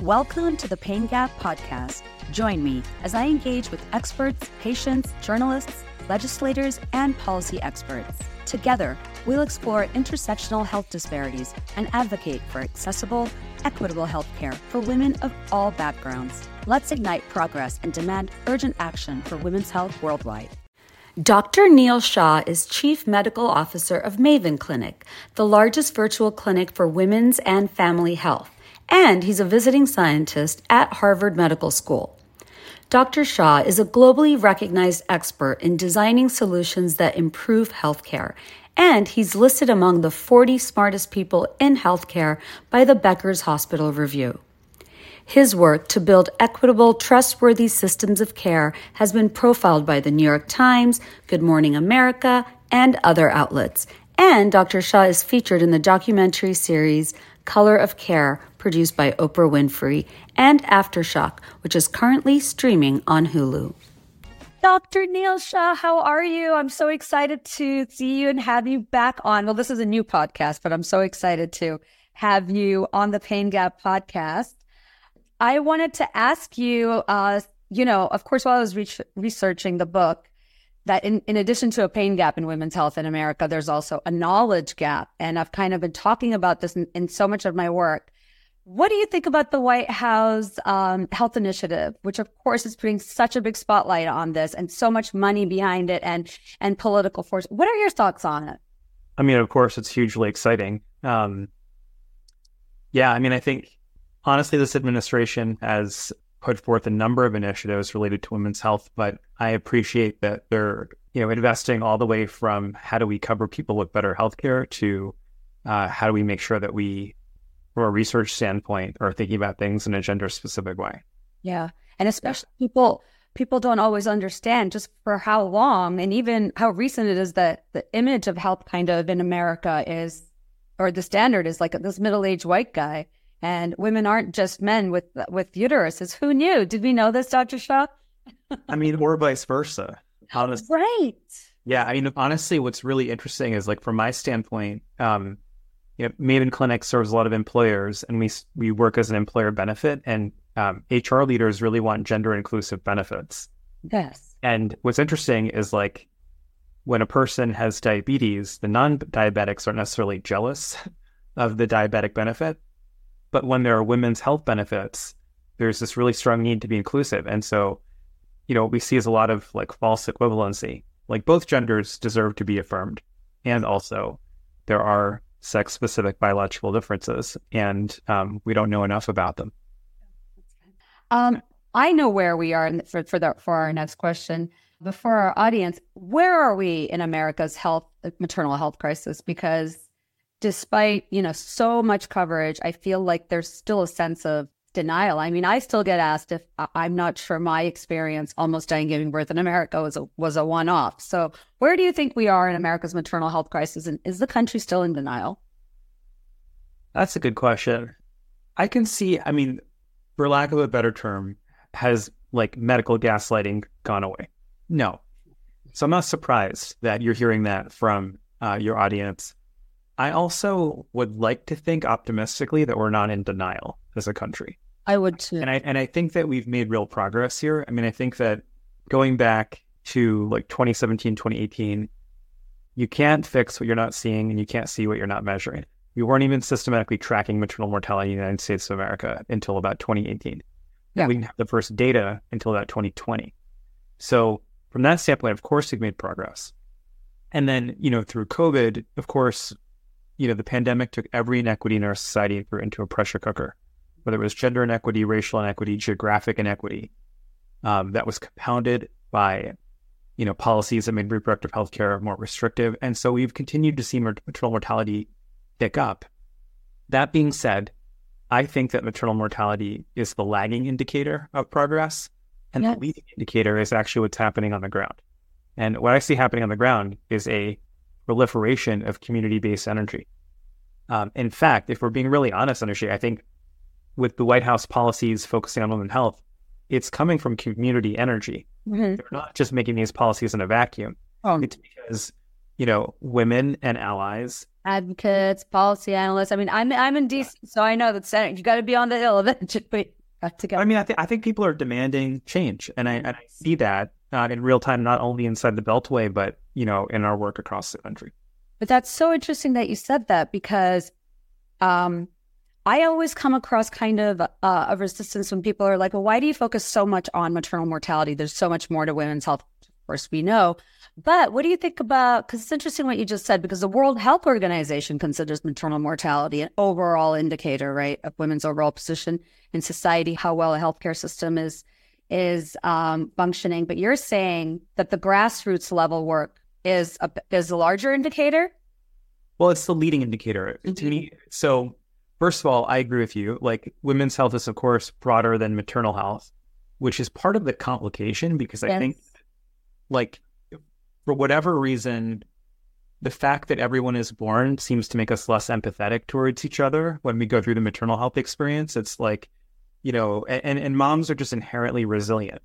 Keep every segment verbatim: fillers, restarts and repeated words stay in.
Welcome to the Pain Gap Podcast. Join me as I engage with experts, patients, journalists, legislators, and policy experts. Together, we'll explore intersectional health disparities and advocate for accessible, equitable healthcare for women of all backgrounds. Let's ignite progress and demand urgent action for women's health worldwide. Doctor Neil Shah is Chief Medical Officer of Maven Clinic, the largest virtual clinic for women's and family health, and he's a visiting scientist at Harvard Medical School. Doctor Shah is a globally recognized expert in designing solutions that improve healthcare, and he's listed among the forty smartest people in healthcare by the Becker's Hospital Review. His work to build equitable, trustworthy systems of care has been profiled by the New York Times, Good Morning America, and other outlets. And Doctor Shah is featured in the documentary series Color of Care, produced by Oprah Winfrey, and Aftershock, which is currently streaming on Hulu. Doctor Neil Shah, how are you? I'm so excited to see you and have you back on. Well, this is a new podcast, but I'm so excited to have you on the Pain Gap Podcast. I wanted to ask you, uh, you know, of course, while I was re- researching the book, that in, in addition to a pain gap in women's health in America, there's also a knowledge gap. And I've kind of been talking about this in, in so much of my work. What do you think about the White House um, health initiative, which of course is putting such a big spotlight on this and so much money behind it and, and political force? What are your thoughts on it? I mean, of course, it's hugely exciting. Um, yeah, I mean, I think honestly, this administration has put forth a number of initiatives related to women's health, but I appreciate that they're, you know, investing all the way from how do we cover people with better healthcare to uh, how do we make sure that we, from a research standpoint, are thinking about things in a gender-specific way. Yeah, and especially yeah. people people don't always understand just for how long and even how recent it is that the image of health kind of in America is, or the standard is like this middle-aged white guy. And women aren't just men with with uteruses. Who knew? Did we know this, Doctor Shah? I mean, or vice versa. Honestly. Right. Yeah. I mean, honestly, what's really interesting is, like, from my standpoint, um, you know, Maven Clinic serves a lot of employers, and we we work as an employer benefit, and um, H R leaders really want gender inclusive benefits. Yes. And what's interesting is, like, when a person has diabetes, the non-diabetics aren't necessarily jealous of the diabetic benefit. But when there are women's health benefits, there's this really strong need to be inclusive. And so, you know, what we see is a lot of like false equivalency. Like, both genders deserve to be affirmed. And also there are sex-specific biological differences, and um, we don't know enough about them. Um, I know where we are for for, the, for our next question. But for our audience, where are we in America's health, maternal health crisis? Because despite, you know, so much coverage, I feel like there's still a sense of denial. I mean, I still get asked if I'm not sure my experience almost dying giving birth in America was a, was a one-off. So where do you think we are in America's maternal health crisis? And is the country still in denial? That's a good question. I can see, I mean, for lack of a better term, has like medical gaslighting gone away? No. So I'm not surprised that you're hearing that from uh, your audience. I also would like to think optimistically that we're not in denial as a country. I would too. And I and I think that we've made real progress here. I mean, I think that going back to like twenty seventeen, twenty eighteen, you can't fix what you're not seeing, and you can't see what you're not measuring. We weren't even systematically tracking maternal mortality in the United States of America until about twenty eighteen. Yeah. We didn't have the first data until about twenty twenty. So from that standpoint, of course, we've made progress. And then, you know, through COVID, of course, you know, the pandemic took every inequity in our society and threw it into a pressure cooker, whether it was gender inequity, racial inequity, geographic inequity, um, that was compounded by, you know, policies that made reproductive health care more restrictive. And so we've continued to see maternal mortality tick up. That being said, I think that maternal mortality is the lagging indicator of progress, and yes. the leading indicator is actually what's happening on the ground. And what I see happening on the ground is a proliferation of community-based energy. Um, in fact, if we're being really honest, Anusha, I think with the White House policies focusing on women's health, it's coming from community energy. Mm-hmm. They're not just making these policies in a vacuum. Oh. It's because, you know, women and allies advocates, policy analysts. I mean, I'm I'm in D C, so I know that Senate, you got to be on the Hill eventually. Got to go. I mean, I think I think people are demanding change, and I and I see that uh, in real time, not only inside the Beltway, but you know, in our work across the country. But that's so interesting that you said that, because um, I always come across kind of uh, a resistance when people are like, well, why do you focus so much on maternal mortality? There's so much more to women's health, of course, we know. But what do you think about, because it's interesting what you just said, because the World Health Organization considers maternal mortality an overall indicator, right, of women's overall position in society, how well a healthcare system is is um, functioning. But you're saying that the grassroots level work is a, is a larger indicator? Well, it's the leading indicator mm-hmm. to me. So first of all, I agree with you. Like, women's health is, of course, broader than maternal health, which is part of the complication, because I yes. think, like, for whatever reason, the fact that everyone is born seems to make us less empathetic towards each other when we go through the maternal health experience. It's like, you know, and, and moms are just inherently resilient.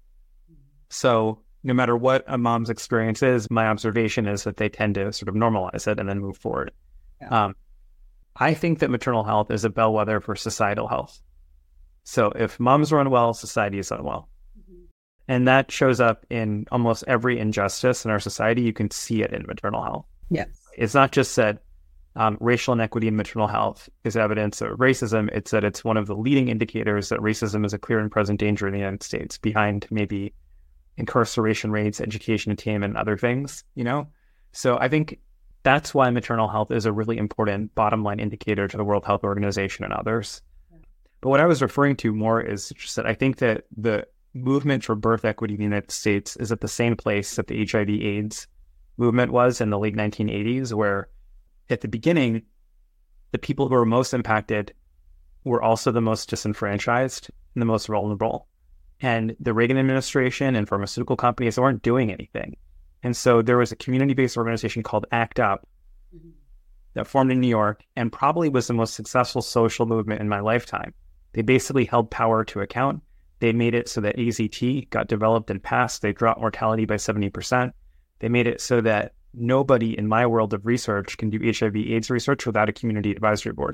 So no matter what a mom's experience is, my observation is that they tend to sort of normalize it and then move forward. Yeah. Um, I think that maternal health is a bellwether for societal health. So if moms are unwell, society is unwell. And that shows up in almost every injustice in our society. You can see it in maternal health. Yes. It's not just that um, racial inequity in maternal health is evidence of racism. It's that it's one of the leading indicators that racism is a clear and present danger in the United States, behind maybe incarceration rates, education attainment, and other things, you know? So I think that's why maternal health is a really important bottom line indicator to the World Health Organization and others. Yeah. But what I was referring to more is just that I think that the movement for birth equity in the United States is at the same place that the H I V AIDS movement was in the late nineteen eighties, where at the beginning, the people who were most impacted were also the most disenfranchised and the most vulnerable. And the Reagan administration and pharmaceutical companies weren't doing anything. And so there was a community-based organization called ACT UP mm-hmm. that formed in New York, and probably was the most successful social movement in my lifetime. They basically held power to account. They made it so that A Z T got developed and passed. They dropped mortality by seventy percent. They made it so that nobody in my world of research can do H I V AIDS research without a community advisory board.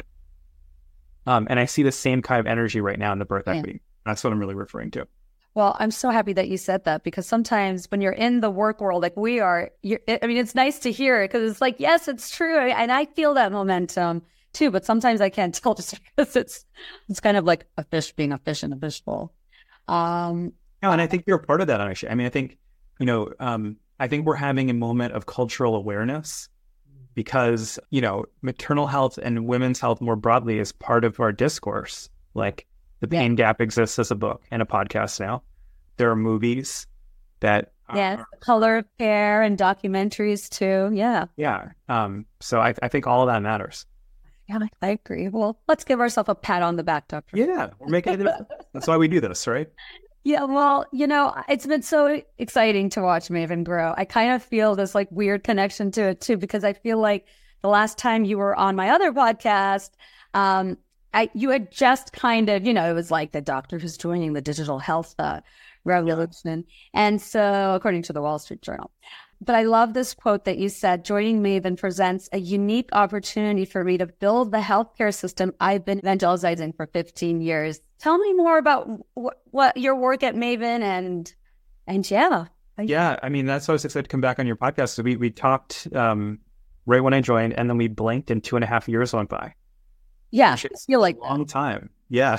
Um, and I see the same kind of energy right now in the birth yeah. equity. That's what I'm really referring to. Well, I'm so happy that you said that, because sometimes when you're in the work world, like we are, you're, I mean, it's nice to hear it, because it's like, yes, it's true. And I feel that momentum too, but sometimes I can't tell, just because it's, it's kind of like a fish being a fish in a fishbowl. Um, no, and I think you're a part of that, actually. I mean, I think, you know, um, I think we're having a moment of cultural awareness, because, you know, maternal health and women's health more broadly is part of our discourse. Like, The Pain yeah. Gap exists as a book and a podcast now. There are movies that yes, are, Color of Care and documentaries too. Yeah. Yeah. Um, so I, I think all of that matters. Yeah, I agree. Well, let's give ourselves a pat on the back, Doctor Yeah, we're making it. That's why we do this, right? Yeah, well, you know, it's been so exciting to watch Maven grow. I kind of feel this like weird connection to it too, because I feel like the last time you were on my other podcast, um, I, you had just kind of, you know, it was like the doctor who's joining the digital health uh, revolution. And so, according to the Wall Street Journal. But I love this quote that you said, joining Maven presents a unique opportunity for me to build the healthcare system I've been evangelizing for fifteen years. Tell me more about wh- what your work at Maven and, and yeah. Yeah, I mean, that's why I was excited to come back on your podcast. So we, we talked um, right when I joined, and then we blinked and two and a half years went by. Yeah, I feel like a long that. time. Yeah.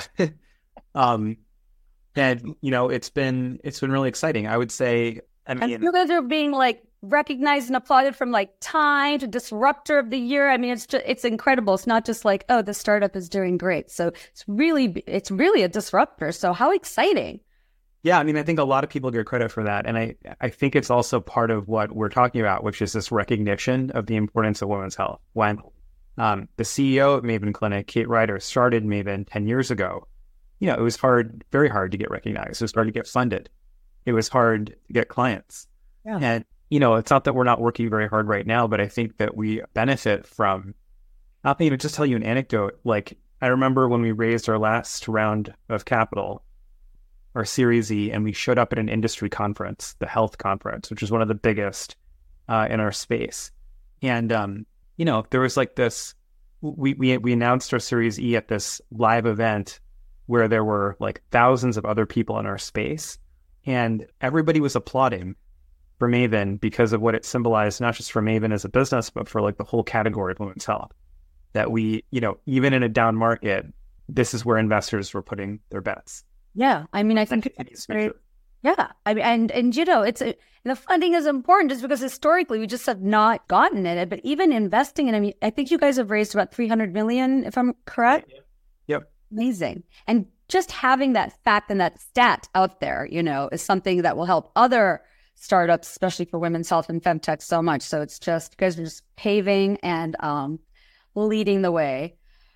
um, and, you know, it's been, it's been really exciting. I would say, I mean, and you guys are being like recognized and applauded from like Time to Disruptor of the Year. I mean, it's just, it's incredible. It's not just like, oh, the startup is doing great. So it's really, it's really a disruptor. So how exciting. Yeah. I mean, I think a lot of people get credit for that. And I, I think it's also part of what we're talking about, which is this recognition of the importance of women's health. When um, the C E O of Maven Clinic, Kate Ryder, started Maven ten years ago, you know, it was hard, very hard to get recognized. It was hard to get funded. It was hard to get clients. Yeah. And, you know, it's not that we're not working very hard right now, but I think that we benefit from, I'll you know, just tell you an anecdote. Like, I remember when we raised our last round of capital, our Series E, and we showed up at an industry conference, the health conference, which is one of the biggest uh, in our space. And um, you know, there was like this, we, we, we announced our Series E at this live event where there were like thousands of other people in our space, and everybody was applauding for Maven because of what it symbolized, not just for Maven as a business, but for like the whole category of women's health. That we, you know, even in a down market, this is where investors were putting their bets. Yeah. I mean, I think it's very, yeah. I mean, and, and, you know, it's, the funding is important just because historically we just have not gotten it. But even investing in, I mean, I think you guys have raised about three hundred million, if I'm correct. Yep. Yep. Amazing. And just having that fact and that stat out there, you know, is something that will help other startups, especially for women's health and femtech, so much. So it's just, you guys are just paving and um, leading the way.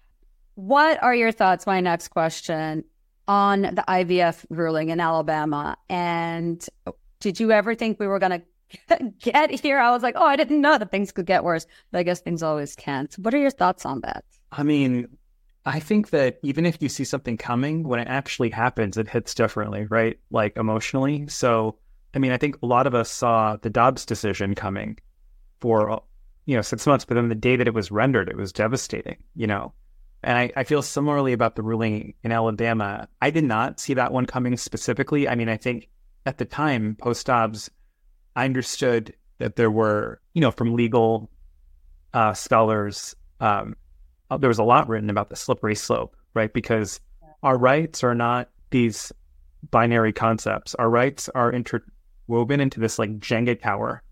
What are your thoughts, my next question, on the I V F ruling in Alabama? And did you ever think we were going to get here? I was like, oh, I didn't know that things could get worse, but I guess things always can. So what are your thoughts on that? I mean, I think that even if you see something coming, when it actually happens, it hits differently, right? Like emotionally. So, I mean, I think a lot of us saw the Dobbs decision coming for, you know, six months, but then the day that it was rendered, it was devastating, you know? And I, I feel similarly about the ruling in Alabama. I did not see that one coming specifically. I mean, I think at the time, post-Dobbs, I understood that there were, you know, from legal uh, scholars, um, there was a lot written about the slippery slope, right? Because our rights are not these binary concepts. Our rights are interwoven into this like Jenga tower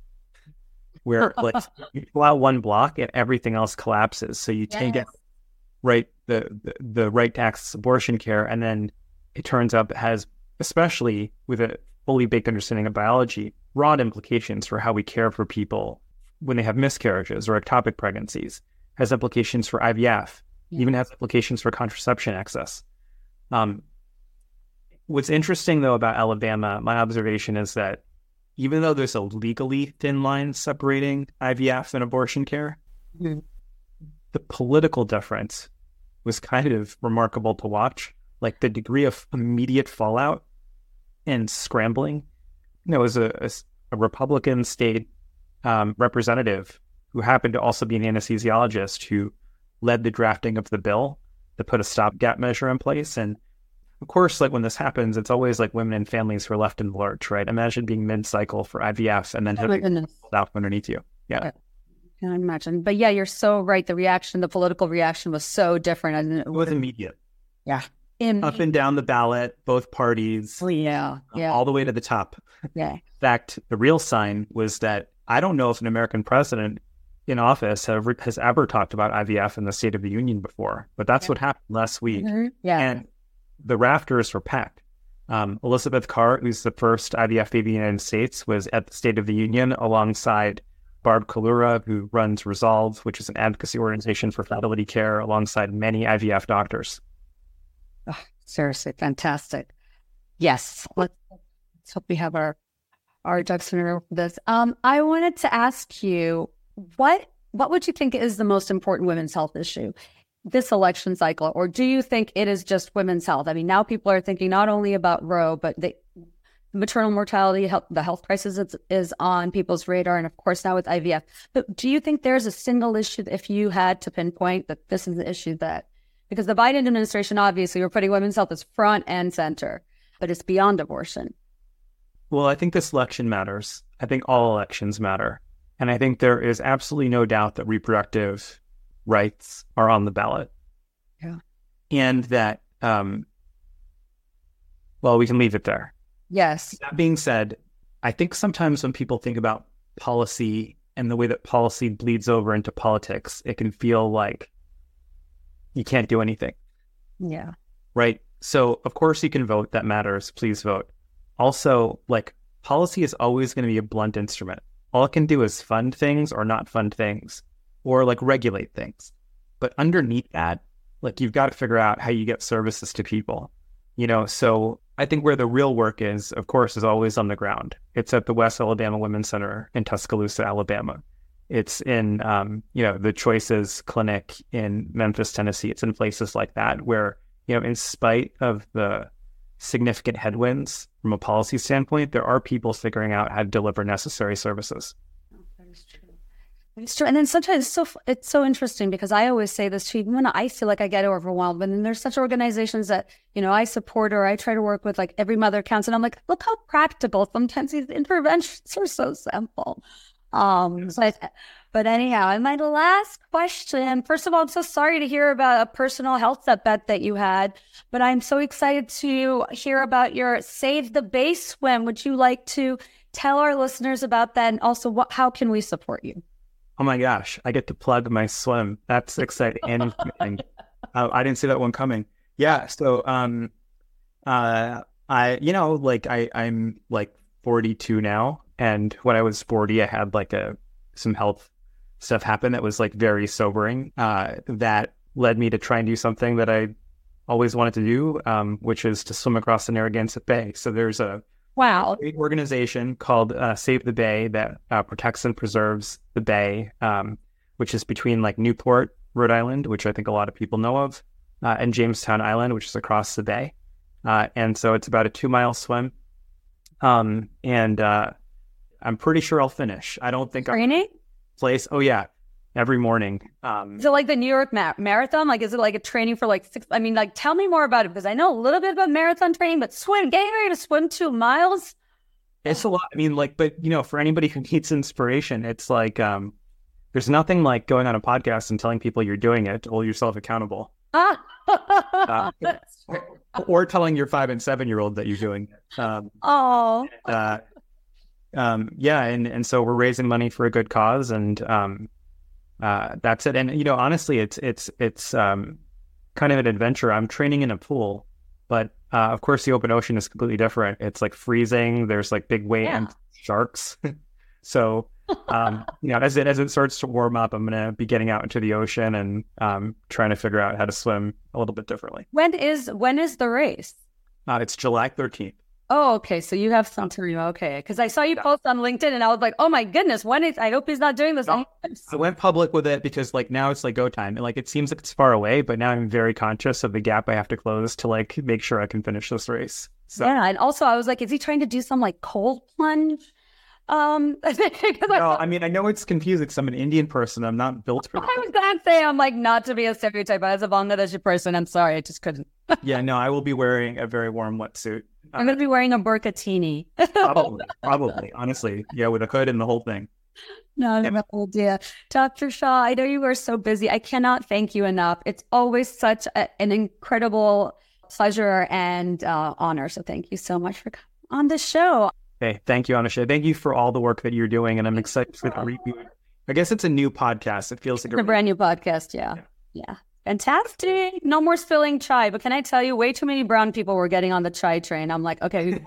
where like you pull out one block and everything else collapses. So you take Yes. it, right, the, the, the right to access abortion care, and then it turns out it has, especially with a fully baked understanding of biology, broad implications for how we care for people when they have miscarriages or ectopic pregnancies, has implications for I V F, Yeah. even has implications for contraception access. Um, what's interesting, though, about Alabama, my observation is that even though there's a legally thin line separating I V F and abortion care, Mm-hmm. the political difference was kind of remarkable to watch. Like the degree of immediate fallout and scrambling. There was a, a, a Republican state um, representative who happened to also be an anesthesiologist who led the drafting of the bill to put a stopgap measure in place. And of course, like when this happens, it's always like women and families who are left in the lurch, right? Imagine being mid-cycle for I V F and then Oh my having goodness. it out from underneath you. Yeah. Yeah. Can I imagine? But yeah, you're so right. The reaction, the political reaction was so different. And it It was immediate. Yeah. Up and down the ballot, both parties, Oh, yeah. uh, Yeah. all the way to the top. Yeah. In fact, the real sign was that I don't know if an American president in office have, has ever talked about I V F in the State of the Union before, but that's Yeah. what happened last week. Mhm. Yeah. And the rafters were packed. Um, Elizabeth Carr, who's the first I V F baby in the United States, was at the State of the Union alongside Barb Kalura, who runs Resolve, which is an advocacy organization for fertility care, alongside many I V F doctors. Oh, seriously, fantastic. Yes. Let's, let's hope we have our, our ducks in a row for this. Um, I wanted to ask you, what what would you think is the most important women's health issue this election cycle? Or do you think it is just women's health? I mean, now people are thinking not only about Roe, but the maternal mortality, health, the health crisis is, is on people's radar. And of course, now with I V F. But do you think there's a single issue that if you had to pinpoint that this is the issue that, because the Biden administration, obviously, we're putting women's health as front and center, but it's beyond abortion. Well, I think this election matters. I think all elections matter. And I think there is absolutely no doubt that reproductive rights are on the ballot. Yeah. And that, um, well, we can leave it there. Yes. That being said, I think sometimes when people think about policy and the way that policy bleeds over into politics, it can feel like you can't do anything, Yeah. right? So, of course, you can vote. That matters. Please vote. Also, like, policy is always going to be a blunt instrument. All it can do is fund things or not fund things, or like regulate things. But underneath that, like, you've got to figure out how you get services to people, you know? So I think where the real work is, of course, is always on the ground. It's at the West Alabama Women's Center in Tuscaloosa, Alabama. It's in, um, you know, the Choices Clinic in Memphis, Tennessee. It's in places like that where, you know, in spite of the significant headwinds from a policy standpoint, there are people figuring out how to deliver necessary services. That is true. It's true. And then sometimes it's so it's so interesting because I always say this too, even when I feel like I get overwhelmed. And then there's such organizations that, you know, I support or I try to work with, like Every Mother Counts. And I'm like, look how practical. Sometimes these interventions are so simple. Um, but, but anyhow, and my last question, first of all, I'm so sorry to hear about a personal health setback that you had, but I'm so excited to hear about your Save the Bay swim. Would you like to tell our listeners about that? And also, what, how can we support you? Oh my gosh, I get to plug my swim. That's exciting. And uh, I didn't see that one coming. Yeah. So, um, uh, I, you know, like I, I'm like forty-two now. And when I was forty, I had like a, some health stuff happen that was like very sobering. Uh, that led me to try and do something that I always wanted to do, um, which is to swim across the Narragansett Bay. So there's a Wow. great organization called uh, Save the Bay that uh, protects and preserves the bay, um, which is between like Newport, Rhode Island, which I think a lot of people know of, uh, and Jamestown Island, which is across the bay. Uh, and so it's about a two mile swim. Um, and uh, I'm pretty sure I'll finish. I don't think Training? I'll place. Oh yeah. Every morning. Um, Is it like the New York ma- Marathon? Like, is it like a training for like six? I mean, like, tell me more about it because I know a little bit about marathon training, but swim, getting ready to swim two miles. It's a lot. I mean, like, but you know, for anybody who needs inspiration, it's like, um, there's nothing like going on a podcast and telling people you're doing it to hold yourself accountable. Ah. uh, or telling your five and seven year old that you're doing it. Um, oh. uh, um, yeah. And, and so we're raising money for a good cause and, um, Uh, that's it. And, you know, honestly, it's, it's, it's, um, kind of an adventure. I'm training in a pool, but, uh, of course the open ocean is completely different. It's like freezing. There's like big wave and sharks. So, um, you know, as it, as it starts to warm up, I'm going to be getting out into the ocean and, um, trying to figure out how to swim a little bit differently. When is, when is the race? Uh, it's July thirteenth. Oh, okay. So you have some time. Okay. Because I saw you post on LinkedIn and I was like, oh my goodness, when is, I hope he's not doing this. No, I went public with it because like now it's like go time. And like it seems like it's far away, but now I'm very conscious of the gap I have to close to like make sure I can finish this race. So. Yeah. And also I was like, is he trying to do some like cold plunge? Um, no, I mean, I know it's confusing because I'm an Indian person. I'm not built for that. I was going to say, I'm like, not to be a stereotype, but as a Bangladeshi person, I'm sorry. I just couldn't. Yeah, no, I will be wearing a very warm wetsuit. Uh, I'm going to be wearing a burkatini. probably, probably, honestly. Yeah, with a hood and the whole thing. No, Yeah. no idea. Doctor Shah, I know you are so busy. I cannot thank you enough. It's always such a, an incredible pleasure and uh, honor. So thank you so much for coming on the show. Hey, thank you, Anusha. Thank you for all the work that you're doing. And I'm excited for the reboot. I guess it's a new podcast. It feels like a, a brand new podcast. Yeah. yeah. Yeah. Fantastic. No more spilling chai. But can I tell you, way too many brown people were getting on the chai train. I'm like, okay.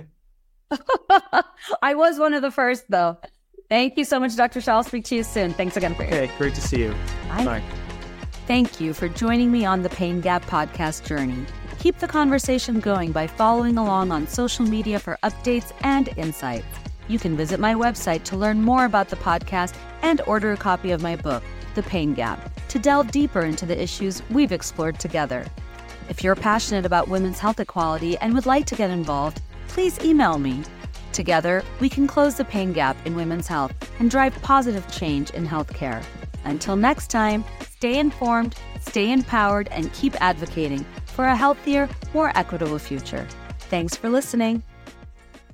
I was one of the first, though. Thank you so much, Doctor Shah. I'll speak to you soon. Thanks again for your Okay, great to see you. Bye. Bye. Thank you for joining me on the Pain Gap podcast journey. Keep the conversation going by following along on social media for updates and insights. You can visit my website to learn more about the podcast and order a copy of my book, The Pain Gap, to delve deeper into the issues we've explored together. If you're passionate about women's health equality and would like to get involved, please email me. Together, we can close the pain gap in women's health and drive positive change in healthcare. Until next time, stay informed, stay empowered, and keep advocating for a healthier, more equitable future. Thanks for listening.